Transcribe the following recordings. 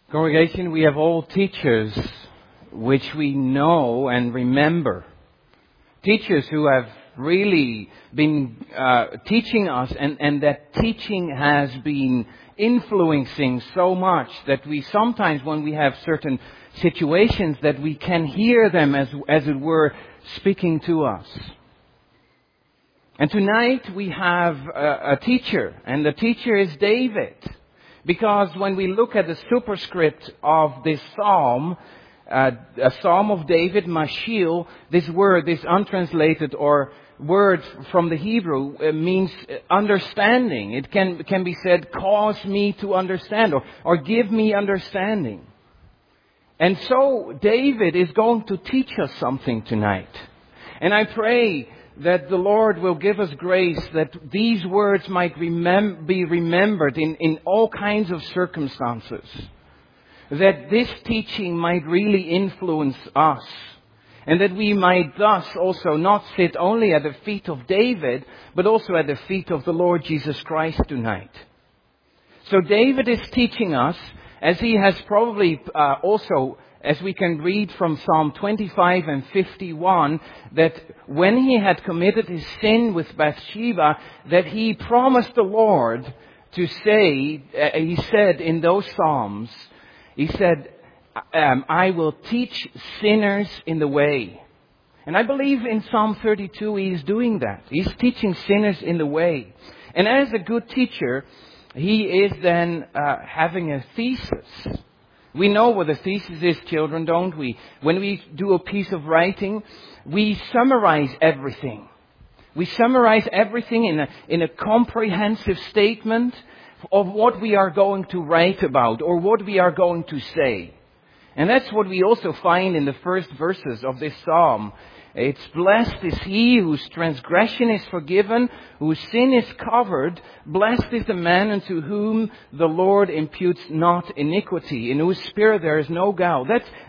Congregation, we have all teachers which we know and remember. Teachers who have really been teaching us and that teaching has been influencing so much that we sometimes, when we have certain situations, that we can hear them as it were speaking to us. And tonight we have a teacher, and the teacher is David. Because when we look at the superscript of this psalm, a psalm of David, Mashil, this word, this untranslated or word from the Hebrew means understanding. It can be said, cause me to understand, or give me understanding. And so David is going to teach us something tonight. And I pray that the Lord will give us grace that these words might be remembered in all kinds of circumstances. That this teaching might really influence us. And that we might thus also not sit only at the feet of David, but also at the feet of the Lord Jesus Christ tonight. So David is teaching us, as he has probably also, as we can read from Psalm 25 and 51, that when he had committed his sin with Bathsheba, that he promised the Lord to say, he said in those Psalms, he said, I will teach sinners in the way. And I believe in Psalm 32 he is doing that. He's teaching sinners in the way. And as a good teacher, he is then having a thesis. We know what a thesis is, children, don't we? When we do a piece of writing, we summarize everything. We summarize everything in a comprehensive statement of what we are going to write about or what we are going to say. And that's what we also find in the first verses of this psalm. It's blessed is he whose transgression is forgiven, whose sin is covered. Blessed is the man unto whom the Lord imputes not iniquity, in whose spirit there is no guile.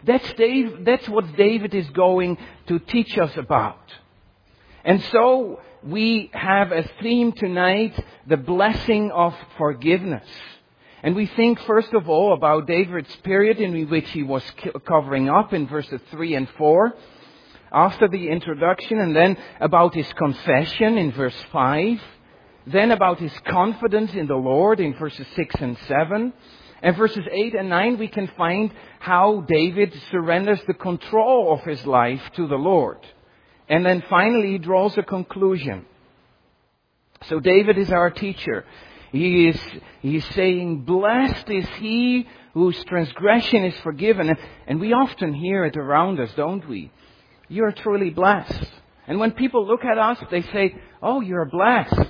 That's what David is going to teach us about. And so we have a theme tonight, the blessing of forgiveness. And we think first of all about David's period in which he was covering up in verses 3 and 4. After the introduction, and then about his confession in verse 5. Then about his confidence in the Lord in verses 6 and 7. And verses 8 and 9 we can find how David surrenders the control of his life to the Lord. And then finally he draws a conclusion. So David is our teacher. He is saying, blessed is he whose transgression is forgiven. And we often hear it around us, don't we? You're truly blessed. And when people look at us, they say, oh, you're blessed.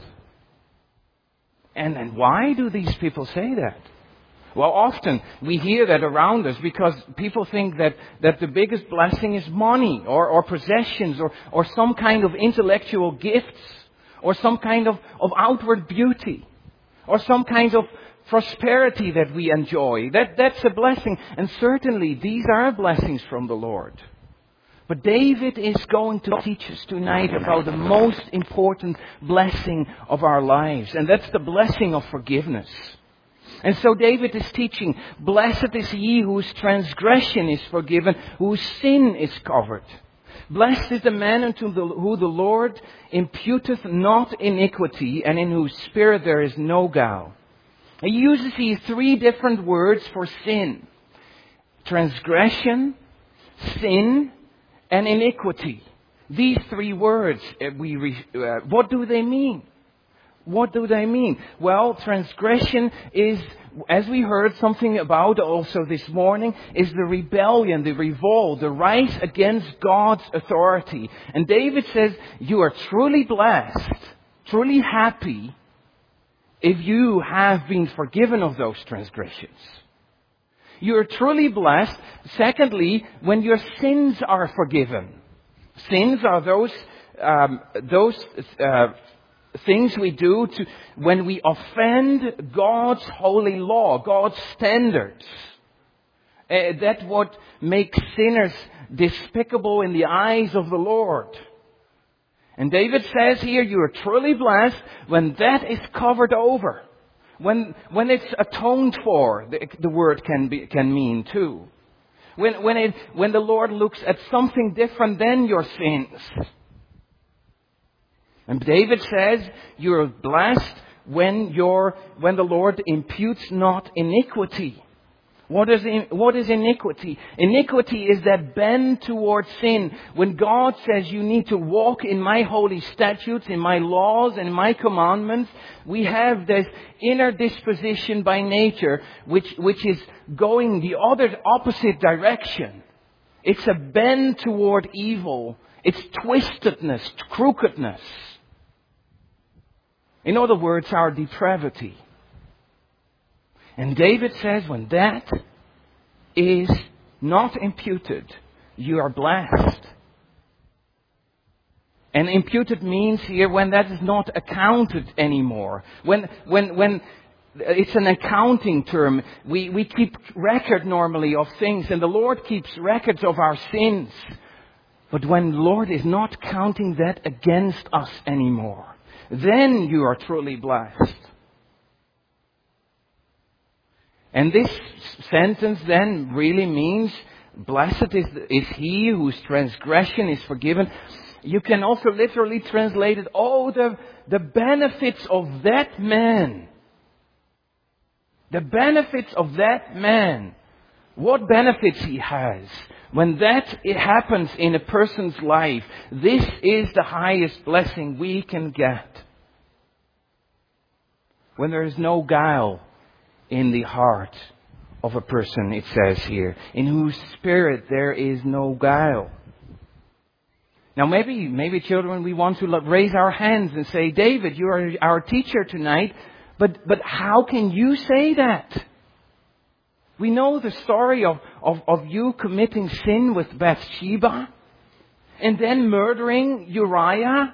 And why do these people say that? Well, often we hear that around us because people think that the biggest blessing is money or possessions or some kind of intellectual gifts or some kind of outward beauty or some kind of prosperity that we enjoy. That's a blessing. And certainly these are blessings from the Lord. But David is going to teach us tonight about the most important blessing of our lives. And that's the blessing of forgiveness. And so David is teaching, blessed is he whose transgression is forgiven, whose sin is covered. Blessed is the man unto who the Lord imputeth not iniquity, and in whose spirit there is no guile. He uses these three different words for sin. Transgression, sin, and iniquity. These three words, what do they mean? What do they mean? Well, transgression is, as we heard something about also this morning, is the rebellion, the revolt, the rise against God's authority. And David says, you are truly blessed, truly happy, if you have been forgiven of those transgressions. You are truly blessed, secondly, when your sins are forgiven. Sins are those things we do when we offend God's holy law, God's standards. That's what makes sinners despicable in the eyes of the Lord. And David says here, you are truly blessed when that is covered over. When it's atoned for, the word can mean too. When the Lord looks at something different than your sins. And David says, you're blessed when the Lord imputes not iniquity. What is iniquity? Iniquity is that bend towards sin. When God says you need to walk in my holy statutes, in my laws and my commandments, we have this inner disposition by nature which is going the opposite direction. It's a bend toward evil. It's twistedness, crookedness. In other words, our depravity. And David says, when that is not imputed, you are blessed. And imputed means here when that is not accounted anymore. When it's an accounting term. We keep record normally of things, and the Lord keeps records of our sins. But when the Lord is not counting that against us anymore, then you are truly blessed. And this sentence then really means, blessed is he whose transgression is forgiven. You can also literally translate it, the benefits of that man. The benefits of that man. What benefits he has. When it happens in a person's life, this is the highest blessing we can get. When there is no guile in the heart of a person, it says here, in whose spirit there is no guile. Now maybe children, we want to raise our hands and say, David, you are our teacher tonight, but how can you say that? We know the story of you committing sin with Bathsheba and then murdering Uriah.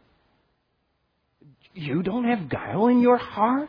You don't have guile in your heart?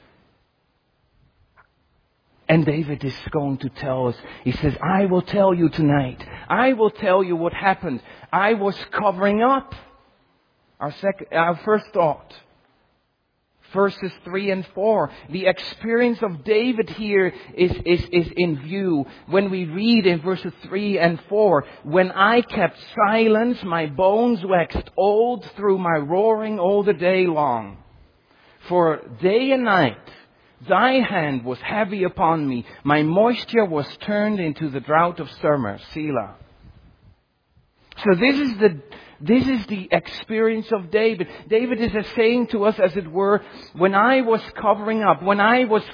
And David is going to tell us, he says, I will tell you tonight. I will tell you what happened. I was covering up. Our first thought. Verses 3 and 4. The experience of David here is in view. When we read in verses 3 and 4, when I kept silence, my bones waxed old through my roaring all the day long. For day and night, thy hand was heavy upon me. My moisture was turned into the drought of summer. Selah. So this is the experience of David. David is saying to us, as it were, when I was covering up, when I was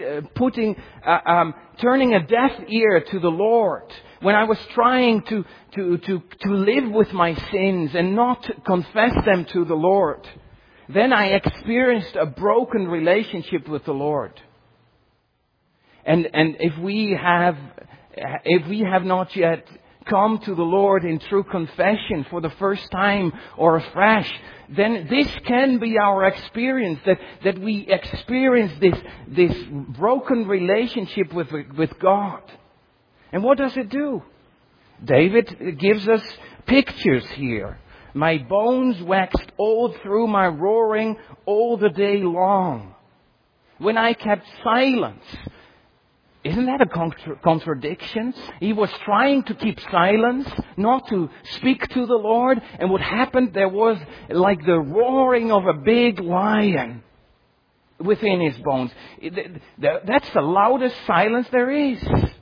turning a deaf ear to the Lord, when I was trying to live with my sins and not confess them to the Lord, then I experienced a broken relationship with the Lord. And if we have not yet come to the Lord in true confession for the first time or afresh, then this can be our experience, that we experience this broken relationship with God. And what does it do? David gives us pictures here. My bones waxed old through my roaring all the day long. When I kept silence. Isn't that a contradiction? He was trying to keep silence, not to speak to the Lord. And what happened, there was like the roaring of a big lion within his bones. That's the loudest silence there is.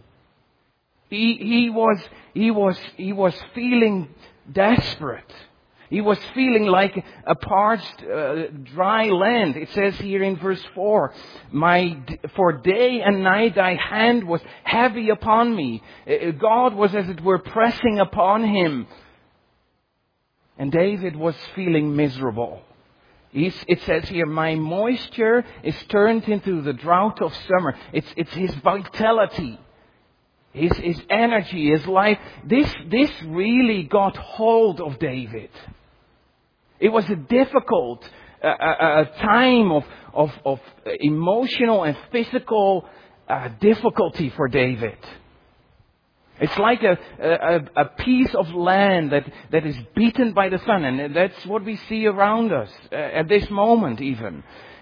He was feeling desperate. He was feeling like a parched, dry land. It says here in verse 4, for day and night thy hand was heavy upon me. God was, as it were, pressing upon him. And David was feeling miserable. It says here, my moisture is turned into the drought of summer. It's his vitality. His energy, his life. This really got hold of David. It was a difficult time of emotional and physical difficulty for David. It's like a piece of land that is beaten by the sun, and that's what we see around us at this moment even.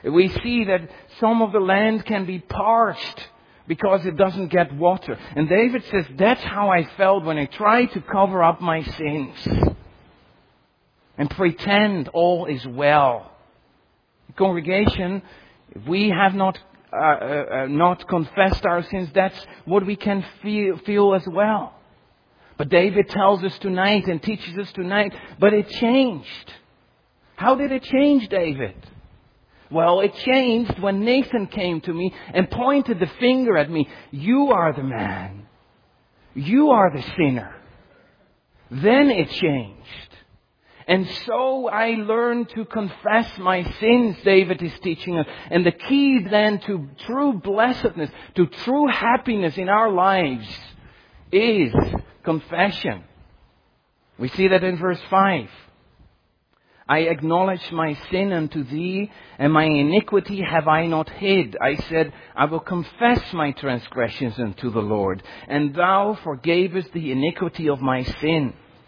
We see that some of the land can be parched because it doesn't get water. And David says, that's how I felt when I tried to cover up my sins and pretend all is well. Congregation, if we have not confessed our sins, that's what we can feel as well. But David tells us tonight and teaches us tonight, but it changed. How did it change, David? Well, it changed when Nathan came to me and pointed the finger at me. You are the man. You are the sinner. Then it changed. And so I learned to confess my sins, David is teaching us. And the key then to true blessedness, to true happiness in our lives is confession. We see that in verse 5. I acknowledge my sin unto thee, and my iniquity have I not hid. I said, I will confess my transgressions unto the Lord, and thou forgavest the iniquity of my sin.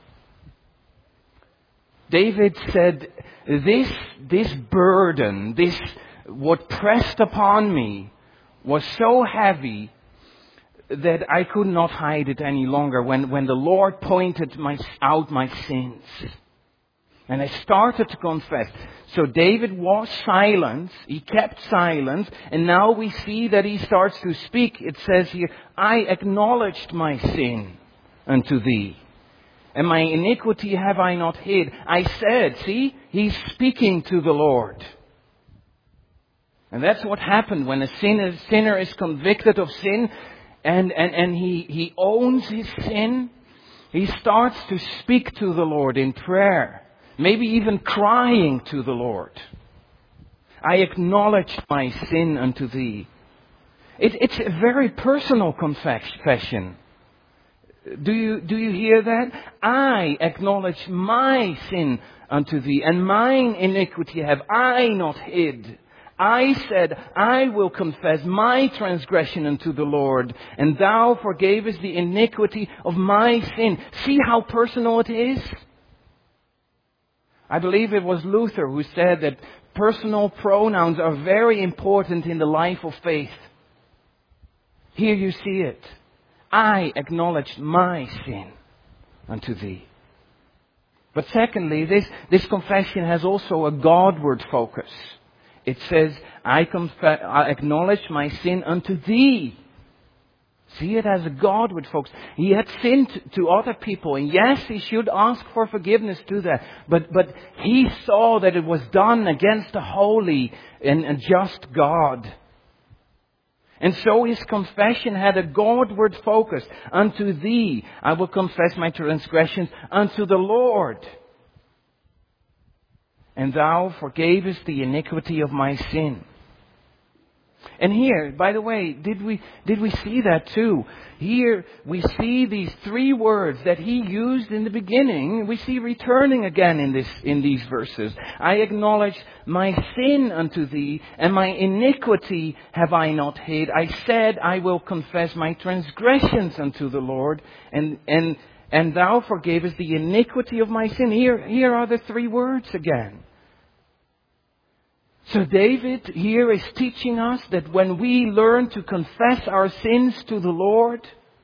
David said, this burden, what pressed upon me, was so heavy that I could not hide it any longer when the Lord pointed out my sins. And I started to confess. So David was silent. He kept silence. And now we see that he starts to speak. It says here, I acknowledged my sin unto thee. And my iniquity have I not hid. I said, see, he's speaking to the Lord. And that's what happened when a sinner is convicted of sin and he owns his sin. He starts to speak to the Lord in prayer. Maybe even crying to the Lord. I acknowledge my sin unto thee. It's a very personal confession. Do you hear that? I acknowledge my sin unto thee, and mine iniquity have I not hid. I said, I will confess my transgression unto the Lord, and thou forgavest the iniquity of my sin. See how personal it is? I believe it was Luther who said that personal pronouns are very important in the life of faith. Here you see it. I acknowledge my sin unto thee. But secondly, this confession has also a Godward focus. It says, I acknowledge my sin unto thee. See it as a Godward, folks. He had sinned to other people, and yes, he should ask for forgiveness to that. But he saw that it was done against a holy and just God. And so his confession had a Godward focus. Unto thee I will confess my transgressions unto the Lord. And thou forgavest the iniquity of my sin. And here, by the way, did we see that too? Here we see these three words that he used in the beginning. We see returning again in these verses. I acknowledge my sin unto thee, and my iniquity have I not hid. I said, I will confess my transgressions unto the Lord, and thou forgavest the iniquity of my sin. Here are the three words again. So David here is teaching us that when we learn to confess our sins to the Lord,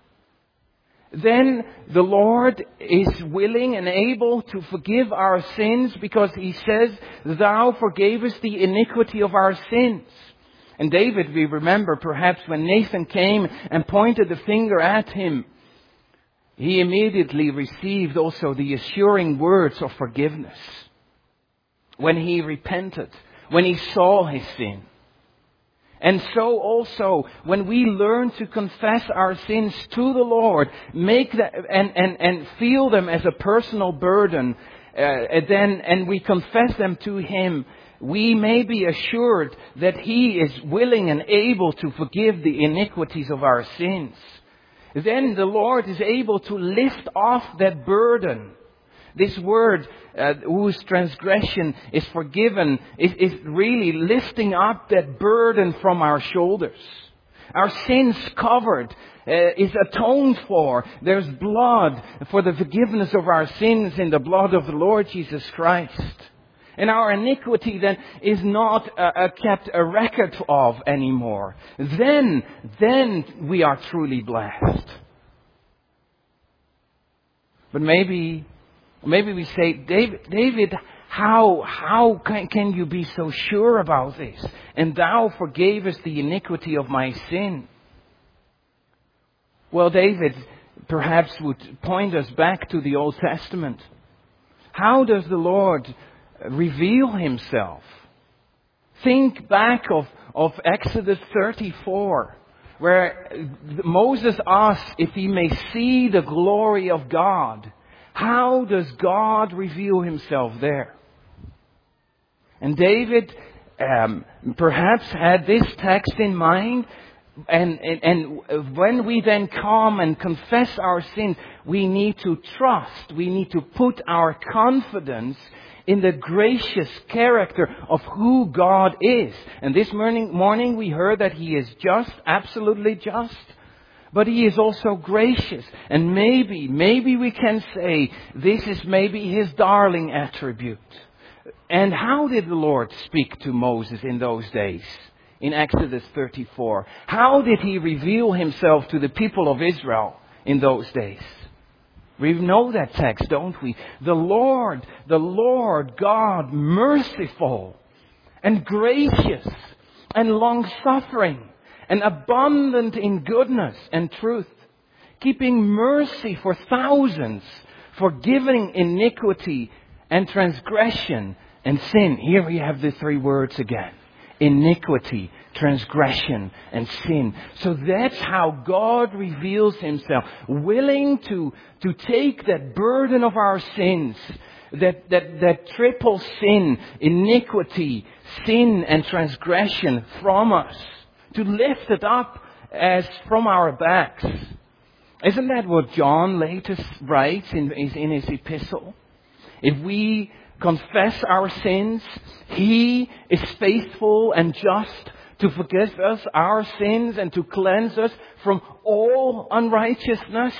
then the Lord is willing and able to forgive our sins because he says, thou forgavest the iniquity of our sins. And David, we remember perhaps when Nathan came and pointed the finger at him, he immediately received also the assuring words of forgiveness when he repented. When he saw his sin. And so also, when we learn to confess our sins to the Lord, make that and feel them as a personal burden, and we confess them to him, we may be assured that he is willing and able to forgive the iniquities of our sins. Then the Lord is able to lift off that burden. This word, whose transgression is forgiven, is really lifting up that burden from our shoulders. Our sins covered, is atoned for. There's blood for the forgiveness of our sins in the blood of the Lord Jesus Christ. And our iniquity then is not kept a record of anymore. Then we are truly blessed. But maybe we say, David, how can you be so sure about this? And thou forgavest the iniquity of my sin. Well, David perhaps would point us back to the Old Testament. How does the Lord reveal himself? Think back of Exodus 34, where Moses asks if he may see the glory of God. How does God reveal himself there? And David perhaps had this text in mind. And when we then come and confess our sins, we need to trust, we need to put our confidence in the gracious character of who God is. And this morning we heard that He is just, absolutely just, but He is also gracious. And maybe we can say this is maybe His darling attribute. And how did the Lord speak to Moses in those days? In Exodus 34. How did He reveal Himself to the people of Israel in those days? We know that text, don't we? The Lord God, merciful and gracious and long-suffering and abundant in goodness and truth, keeping mercy for thousands, forgiving iniquity and transgression and sin. Here we have the three words again. Iniquity, transgression, and sin. So that's how God reveals Himself. Willing to take that burden of our sins, that triple sin, iniquity, sin, and transgression from us. To lift it up as from our backs. Isn't that what John later writes in his epistle? If we confess our sins, He is faithful and just to forgive us our sins and to cleanse us from all unrighteousness.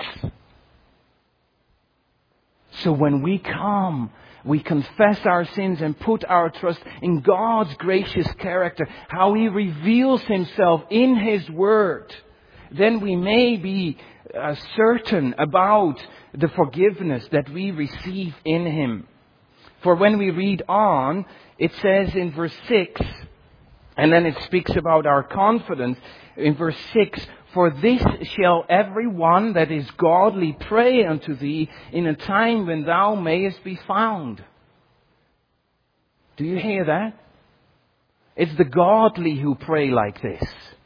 So when we come, we confess our sins and put our trust in God's gracious character, how He reveals Himself in His Word, then we may be certain about the forgiveness that we receive in Him. For when we read on, it says in verse 6, and then it speaks about our confidence. In verse 6, for this shall every one that is godly pray unto thee in a time when thou mayest be found. Do you hear that? It's the godly who pray like this.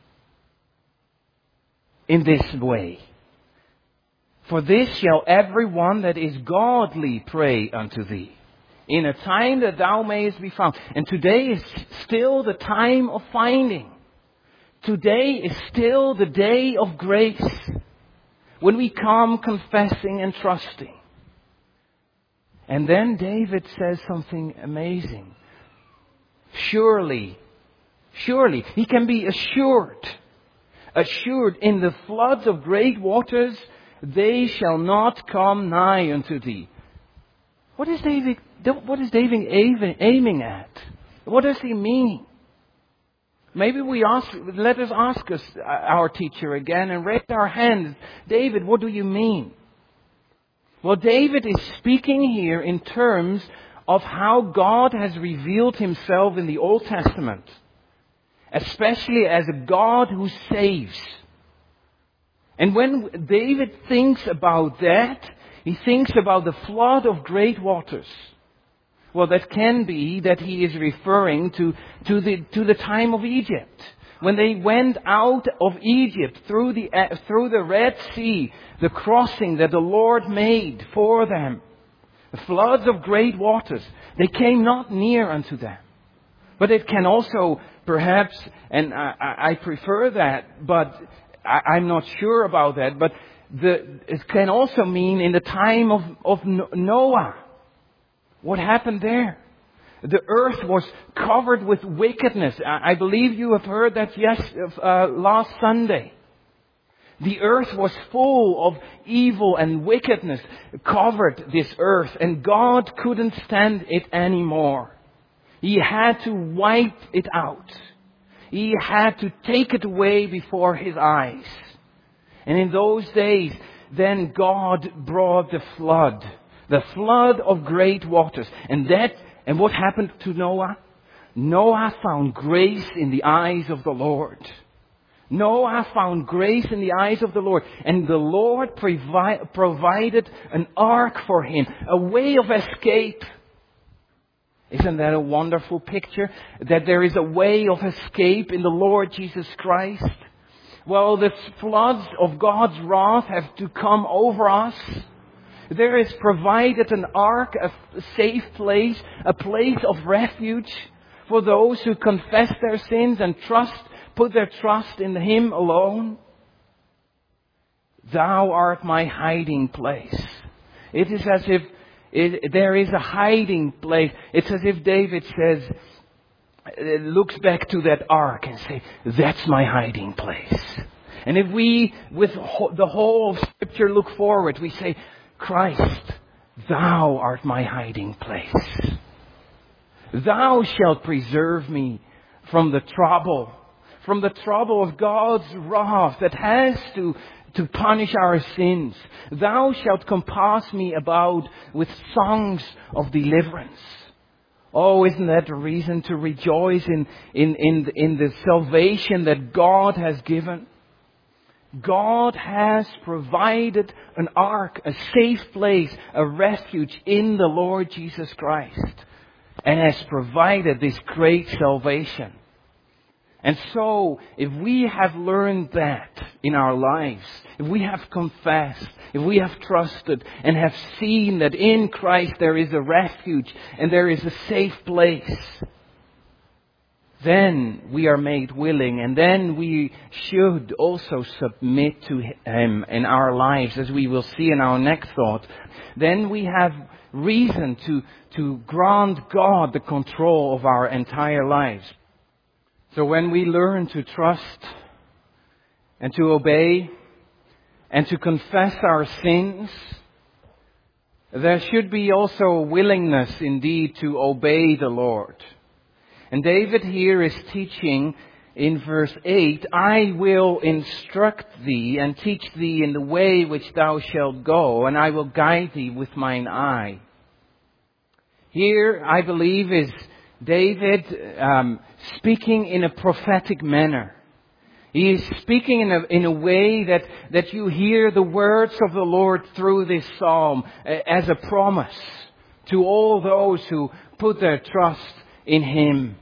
In this way. For this shall every one that is godly pray unto thee. In a time that thou mayest be found. And today is still the time of finding. Today is still the day of grace. When we come confessing and trusting. And then David says something amazing. Surely, he can be assured in the floods of great waters, they shall not come nigh unto thee. What is David aiming at? What does he mean? Maybe let us ask our teacher again and raise our hands. David, what do you mean? Well, David is speaking here in terms of how God has revealed Himself in the Old Testament. Especially as a God who saves. And when David thinks about that, he thinks about the flood of great waters. Well, that can be that he is referring to the time of Egypt. When they went out of Egypt through the Red Sea, the crossing that the Lord made for them. The floods of great waters, they came not near unto them. But it can also perhaps, and I prefer that, but I'm not sure about that, but it can also mean in the time of Noah. What happened there? The earth was covered with wickedness. I believe you have heard that last Sunday. The earth was full of evil and wickedness, covered this earth, and God couldn't stand it anymore. He had to wipe it out. He had to take it away before his eyes. And in those days, then God brought the flood of great waters. And what happened to Noah? Noah found grace in the eyes of the Lord. Noah found grace in the eyes of the Lord. And the Lord provided an ark for him, a way of escape. Isn't that a wonderful picture? That there is a way of escape in the Lord Jesus Christ. Well, the floods of God's wrath have to come over us. There is provided an ark, a safe place, a place of refuge for those who confess their sins and put their trust in Him alone. Thou art my hiding place. It is as if there is a hiding place. It's as if David looks back to that ark and says, that's my hiding place. And if we, with the whole of Scripture, look forward, we say, Christ, thou art my hiding place. Thou shalt preserve me from the trouble of God's wrath that has to punish our sins. Thou shalt compass me about with songs of deliverance. Oh, isn't that a reason to rejoice in the salvation that God has given? God has provided an ark, a safe place, a refuge in the Lord Jesus Christ, and has provided this great salvation. And so, if we have learned that in our lives, if we have confessed, if we have trusted and have seen that in Christ there is a refuge and there is a safe place, then we are made willing, and then we should also submit to Him in our lives, as we will see in our next thought. Then we have reason to grant God the control of our entire lives. So when we learn to trust and to obey and to confess our sins, there should be also a willingness indeed to obey the Lord. And David here is teaching in verse 8, I will instruct thee and teach thee in the way which thou shalt go, and I will guide thee with mine eye. Here, I believe, is David speaking in a prophetic manner. He is speaking in a way that you hear the words of the Lord through this psalm as a promise to all those who put their trust in Him.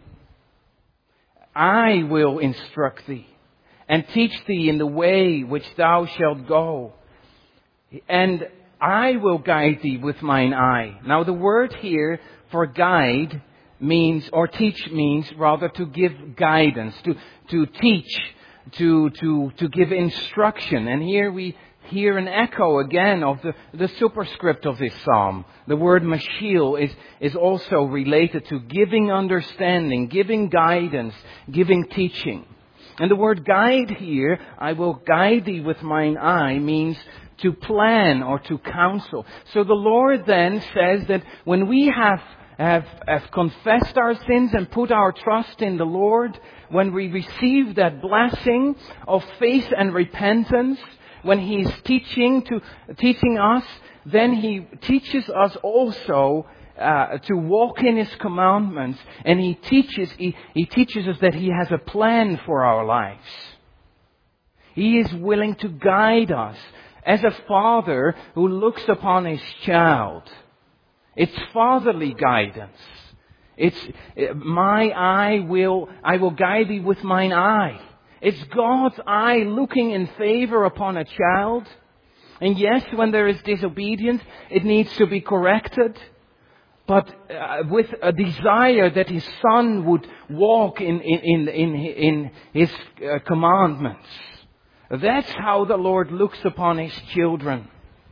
I will instruct thee and teach thee in the way which thou shalt go, and I will guide thee with mine eye. Now the word here for guide means, or teach means, rather to give guidance, to teach, to give instruction. And here we hear an echo again of the superscript of this psalm. The word mashil is also related to giving understanding, giving guidance, giving teaching. And the word guide here, I will guide thee with mine eye, means to plan or to counsel. So the Lord then says that when we have confessed our sins and put our trust in the Lord, when we receive that blessing of faith and repentance, when He's teaching us, then He teaches us also to walk in His commandments, and He teaches us that He has a plan for our lives. He is willing to guide us as a father who looks upon his child. It's fatherly guidance. It's I will guide thee with mine eye. It's God's eye looking in favor upon a child. And yes, when there is disobedience, it needs to be corrected. But with a desire that his son would walk in his commandments. That's how the Lord looks upon His children.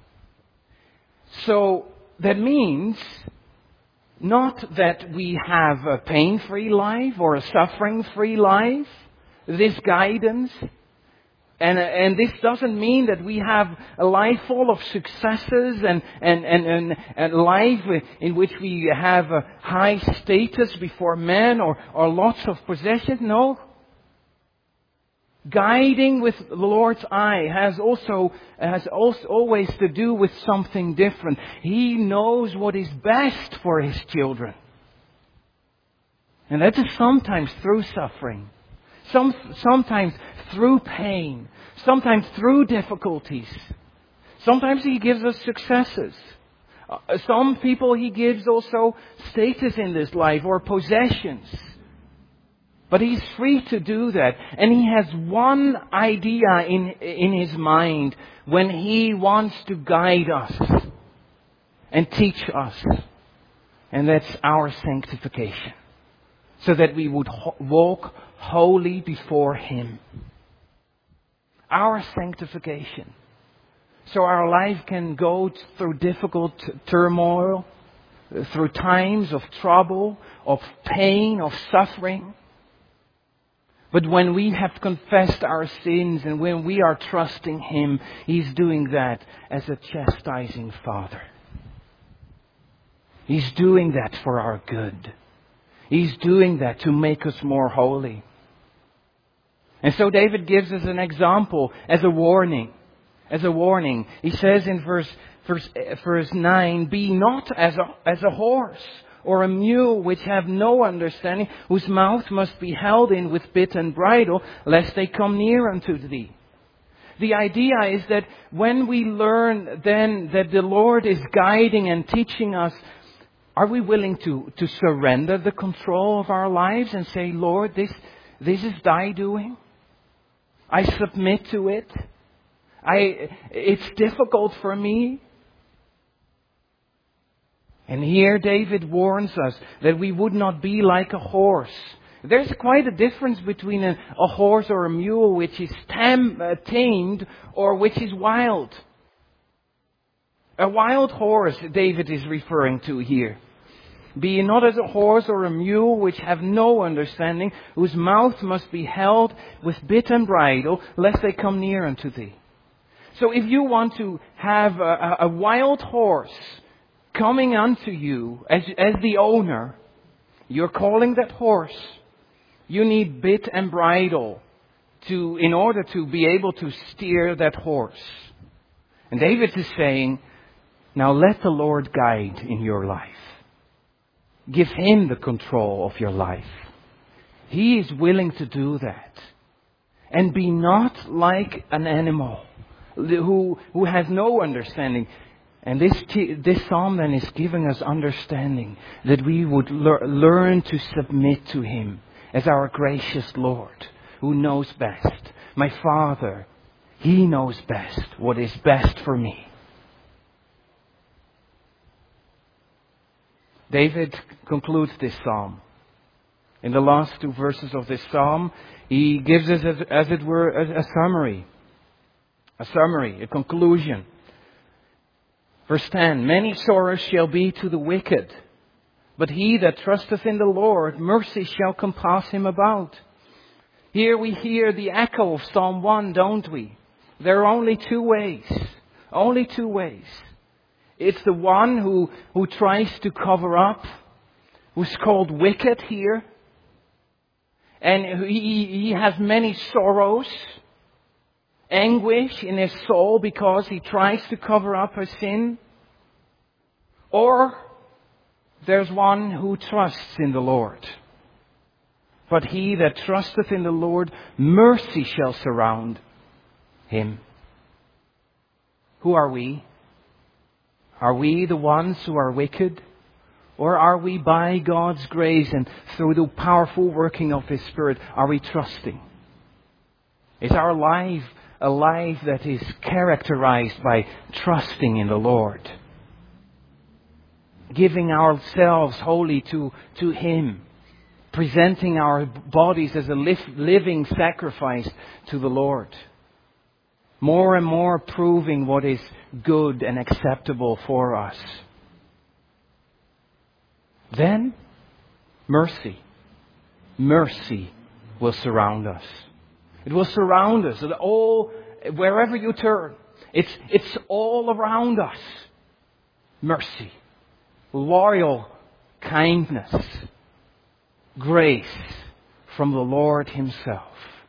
So that means not that we have a pain-free life or a suffering-free life. This guidance And this doesn't mean that we have a life full of successes and a life in which we have a high status before men or lots of possessions. No. Guiding with the Lord's eye has also always to do with something different. He knows what is best for His children. And that is sometimes through suffering. Sometimes through pain. Sometimes through difficulties. Sometimes He gives us successes. Some people He gives also status in this life or possessions. But He's free to do that. And He has one idea in His mind when He wants to guide us and teach us. And that's our sanctification. So that we would walk holy before Him. Our sanctification. So our life can go through difficult turmoil, through times of trouble, of pain, of suffering. But when we have confessed our sins and when we are trusting Him, He's doing that as a chastising Father. He's doing that for our good. He's doing that to make us more holy. And so David gives us an example as a warning. As a warning. He says in verse 9, "Be not as a horse or a mule which have no understanding, whose mouth must be held in with bit and bridle, lest they come near unto thee." The idea is that when we learn then that the Lord is guiding and teaching us, are we willing to surrender the control of our lives and say, "Lord, this is thy doing. I submit to it. It's difficult for me." And here David warns us that we would not be like a horse. There's quite a difference between a horse or a mule which is tamed or which is wild. A wild horse David is referring to here. "Be ye not as a horse or a mule which have no understanding, whose mouth must be held with bit and bridle, lest they come near unto thee." So if you want to have a wild horse coming unto you as the owner, you're calling that horse. You need bit and bridle in order to be able to steer that horse. And David is saying, now let the Lord guide in your life. Give Him the control of your life. He is willing to do that. And be not like an animal who has no understanding. And this psalm then is giving us understanding that we would learn to submit to Him as our gracious Lord who knows best. My Father, He knows best what is best for me. David concludes this psalm. In the last two verses of this psalm, he gives us, as it were, a summary. A conclusion. Verse 10, "Many sorrows shall be to the wicked, but he that trusteth in the Lord, mercy shall compass him about." Here we hear the echo of Psalm 1, don't we? There are only two ways. Only two ways. It's the one who tries to cover up, who's called wicked here. And he has many sorrows, anguish in his soul because he tries to cover up his sin. Or there's one who trusts in the Lord. But he that trusteth in the Lord, mercy shall surround him. Who are we? Are we the ones who are wicked? Or are we, by God's grace and through the powerful working of His Spirit, are we trusting? Is our life a life that is characterized by trusting in the Lord? Giving ourselves wholly to Him. Presenting our bodies as a living sacrifice to the Lord. More and more proving what is good and acceptable for us. Then, mercy will surround us. It will surround us. Wherever you turn, it's all around us. Mercy, loyal kindness, grace from the Lord Himself.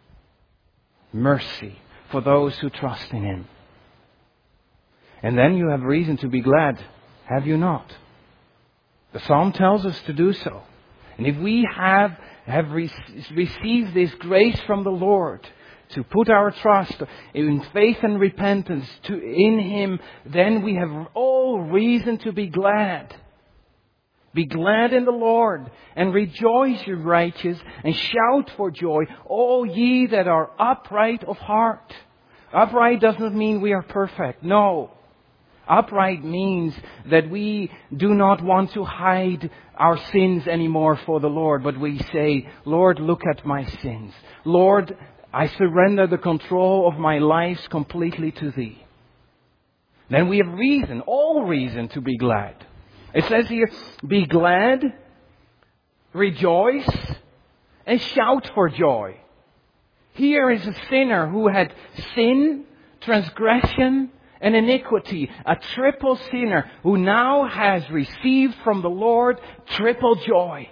Mercy for those who trust in Him. And then you have reason to be glad, have you not? The Psalm tells us to do so. And if we have received this grace from the Lord to put our trust in faith and repentance in Him, then we have all reason to be glad. Be glad in the Lord and rejoice, you righteous, and shout for joy, all ye that are upright of heart. Upright doesn't mean we are perfect. No. Upright means that we do not want to hide our sins anymore for the Lord, but we say, Lord, look at my sins. Lord, I surrender the control of my life completely to Thee. Then we have all reason to be glad. It says here, be glad, rejoice, and shout for joy. Here is a sinner who had sin, transgression, and iniquity. A triple sinner who now has received from the Lord triple joy.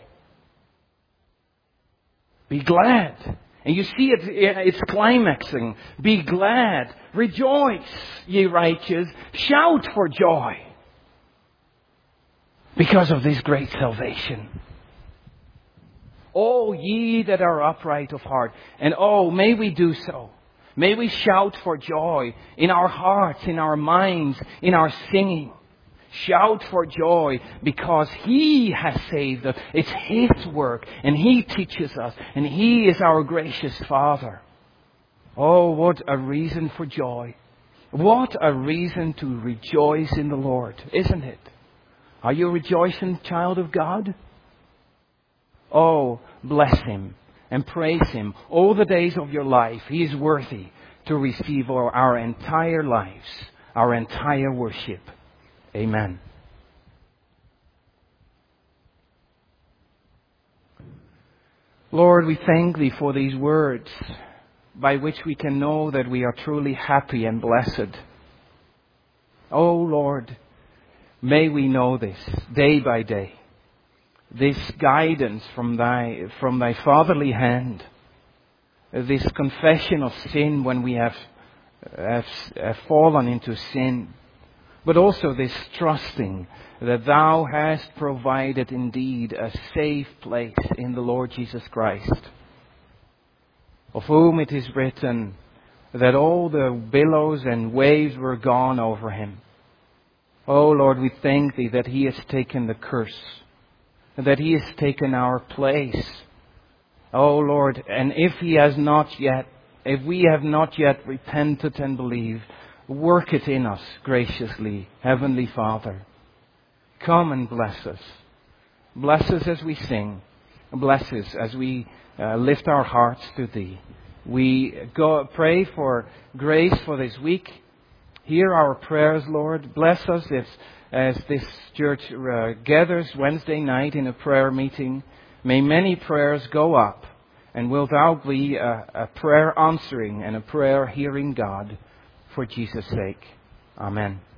Be glad. And you see it's climaxing. Be glad. Rejoice, ye righteous. Shout for joy. Because of this great salvation. All ye that are upright of heart. And may we do so. May we shout for joy in our hearts, in our minds, in our singing. Shout for joy because He has saved us. It's His work and He teaches us and He is our gracious Father. Oh, what a reason for joy. What a reason to rejoice in the Lord, isn't it? Are you rejoicing, child of God? Oh, bless Him and praise Him all the days of your life. He is worthy to receive our entire lives, our entire worship. Amen. Lord, we thank Thee for these words by which we can know that we are truly happy and blessed. Oh Lord, may we know this day by day. This guidance from Thy fatherly hand. This confession of sin when we have fallen into sin. But also this trusting that Thou hast provided indeed a safe place in the Lord Jesus Christ. Of whom it is written that all the billows and waves were gone over Him. Oh Lord, we thank Thee that He has taken the curse. And that He has taken our place. Oh Lord, and if we have not yet repented and believed, work it in us graciously, Heavenly Father. Come and bless us. Bless us as we sing. Bless us as we lift our hearts to Thee. We pray for grace for this week. Hear our prayers, Lord. Bless us as this church gathers Wednesday night in a prayer meeting. May many prayers go up, and will Thou be a prayer answering and a prayer hearing God for Jesus' sake. Amen.